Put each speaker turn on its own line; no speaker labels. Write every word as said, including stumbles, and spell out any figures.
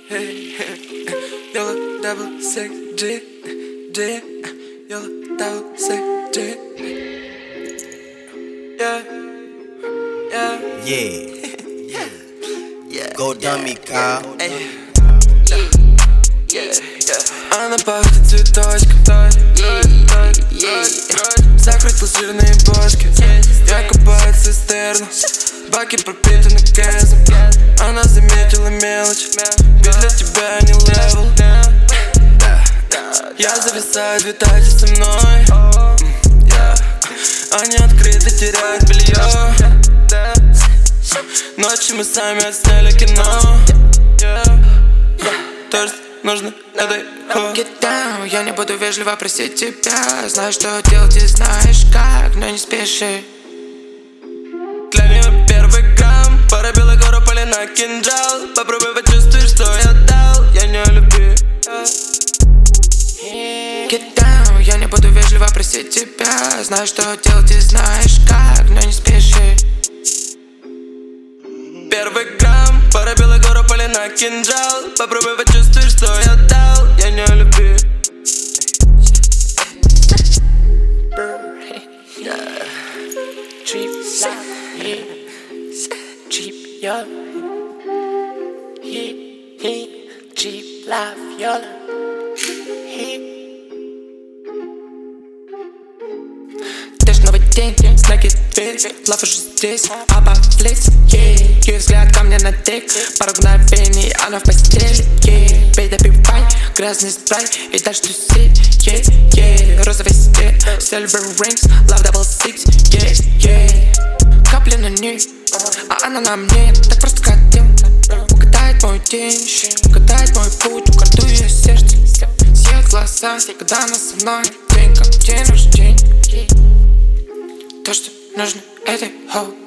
Yellow double six G, G, yellow double six G. Yeah, yeah,
Yeah,
yeah.
go dummy, Kyle.
Эй, yeah, yeah. Она пахнет цветочком, закрутил жирные бочки. Я копаю цистерну, баки пропитаны газом. Она заметила мелочь, ведь для тебя не левел. Я зависаю, витайте со мной. Они открыто теряют белье. Ночью мы сами отсняли кино. То, что нужно, это
Get down, я не буду вежливо просить тебя. Знаю, что делать и знаешь как, но не спеши.
Для нее первый грамм, пара белых гору, полина, кинжал. Попробуй почувствуй, что я дал, я не люблю.
Get down, я не буду вежливо просить тебя. Знаю, что делать и знаешь как, но не спеши.
Первый грамм, пара белых гору, полина, кинжал. Попробуй почувствуй, что я дал, я не люблю.
Cheap love, yeah. Cheap, yeah. He, he, cheap love, yeah. He. Дождь, новый день, знаки дверь. Лав уже здесь, обовлеть, yeah. Ее взгляд ко мне на тик. Пару мгновений, она в постели, yeah. Пей, допивай, грязный спрайт и дальше тусить, yeah, yeah. Розовый свет, silver rings, love double six, yeah, yeah. Капли на ней, а она на мне. Так просто хотел угадает мой день, угадает мой путь, украду ее сердце. Сияют глаза, когда она со мной. День как день рождения. То, что нужно этой хоу.